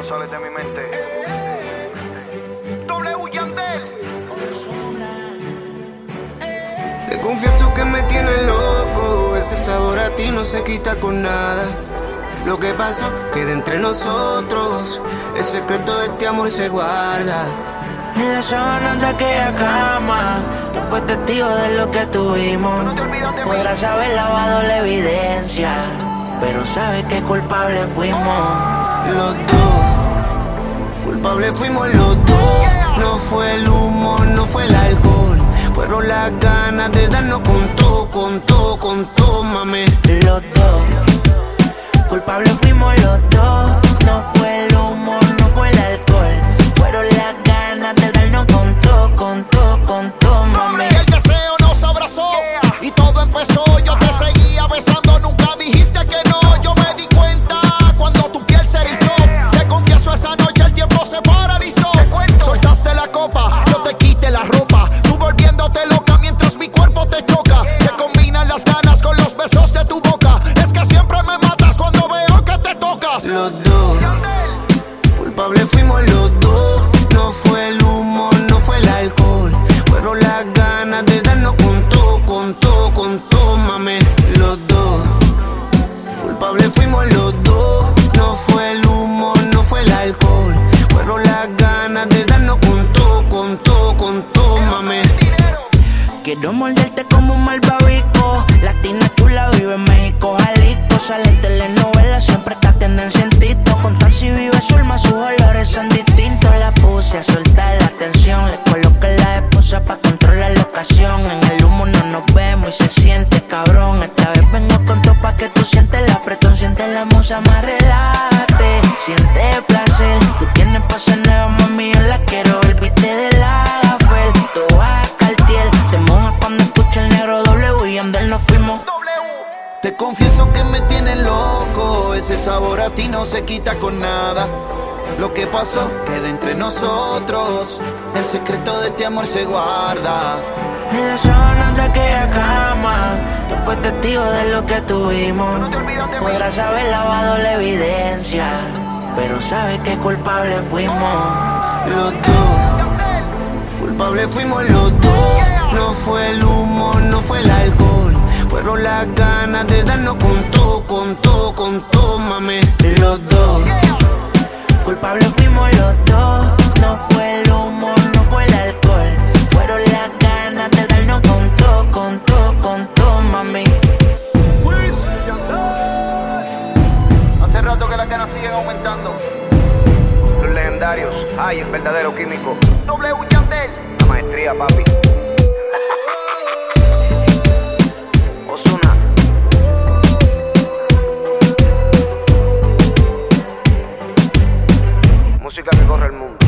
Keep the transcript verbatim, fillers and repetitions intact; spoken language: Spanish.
sales de mi mente. W Yandel. Te confieso que me tiene loco, ese sabor a ti no se quita con nada. Lo que pasó queda entre nosotros, el secreto de este amor se guarda. En la sábana de aquella cama, tú fue testigo de lo que tuvimos. Podrás haber lavado la evidencia, pero sabes que culpables fuimos. Los dos, culpables fuimos los dos. No fue el humo, no fue el alcohol, fueron las ganas de darnos con todo, con todo, con todo, mami. Los dos, culpables fuimos los dos. No fue el humo, no fue el alcohol, fueron las ganas de darnos con todo, con todo, con todo, mami. Y el deseo nos abrazó y todo empezó. Yo te seguía besando, nunca dijiste que no. Yo me di cuenta cuando tu piel se erizó. Te confieso, esa noche el tiempo se paralizó. Soltaste la copa, yo te quité la ropa, tú volviéndote loca mientras mi cuerpo te choca. Se combinan las ganas con los besos de tu boca. Es que siempre me matas cuando veo que te tocas. Los dos, culpables fuimos los dos. No fue el humo, no fue el alcohol, fueron las ganas de darnos con todo, con todo, con todo, mami. Los dos, culpables fuimos los dos. No fue el humo, no fue el alcohol, fueron las ganas de darnos con todo, con todo, con todo, mami. Quiero morderte como un malvavisco. Latina chula, vive en México, Jalisco. Sale en telenovela, siempre está tendencia en TikTok. Contar si vive Zulma, sus olores son distintos. La puse a soltar la tensión, le coloqué la esposa pa' controlar la ocasión. En el humo no nos vemos y se siente cabrón. Esta vez vengo con todo pa' que tú sientes la apretón. Siente la musa, más relájate, siente placer. Tú tienes pose nueva, mami, yo la quiero ver. Viste de la Gafel, tú vas a Cartier. Te mojas cuando escucha el negro W y Yandel nos fuimos. Te confieso que me tiene loco, ese sabor a ti no se quita con nada. Lo que pasó queda entre nosotros, el secreto de este amor se guarda. En las sábanas de aquella cama, tú fue testigo de lo que tuvimos. Podrás haber lavado la evidencia, pero sabes que culpables fuimos. Los dos, culpables fuimos los dos. No fue el humo, no fue el alcohol, fueron las ganas de darnos con todo, con todo, con todo, mami. Los dos, culpables fuimos los dos. No fue el humo, no fue el alcohol, fueron las ganas de darnos con todo, con todo, con todo, mami. Hace rato que las ganas siguen aumentando. Los legendarios, ay, el verdadero químico. W Yandel, la maestría, papi. Ozuna. Música que corre el mundo.